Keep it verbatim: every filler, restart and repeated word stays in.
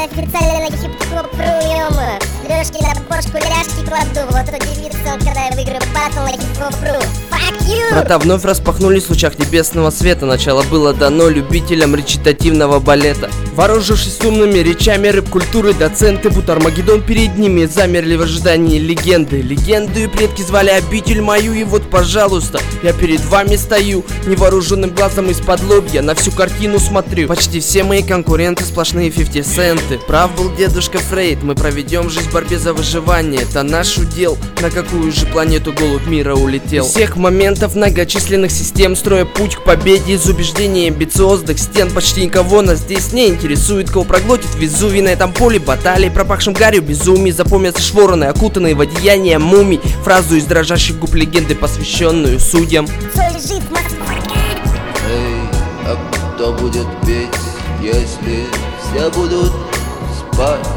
официально на хип-хоп приемы. Лёшки на бошку ляжки кладу. Вот удивится он, когда я выиграю батл на хип-хоп ру. Fuck you! Брата вновь распахнулись в лучах небесного света. Начало было дано любителям речитативного балета. Вооружившись умными речами рэп-культуры, доценты, будто Армагеддон перед ними замерли в ожидании легенды. Легенду и предки звали обитель мою, и вот, пожалуйста, я перед вами стою, невооруженным глазом из-под лобья на всю картину смотрю. Почти все мои конкуренты сплошные фифти центы. Прав был дедушка Фрейд, мы проведем жизнь в борьбе за выживание. Это наш удел, на какую же планету голубь мира улетел. Из всех моментов многочисленных систем, строя путь к победе из убеждений амбициозных стен. Почти никого нас здесь не интересует, кого проглотит Везувий на этом поле баталий, пропахшим гарью безумий. Запомнятся швороны, окутанные в одеяние мумий, фразу из дрожащих губ легенды, посвященную судьям. Эй, а кто будет петь, если все будут спать?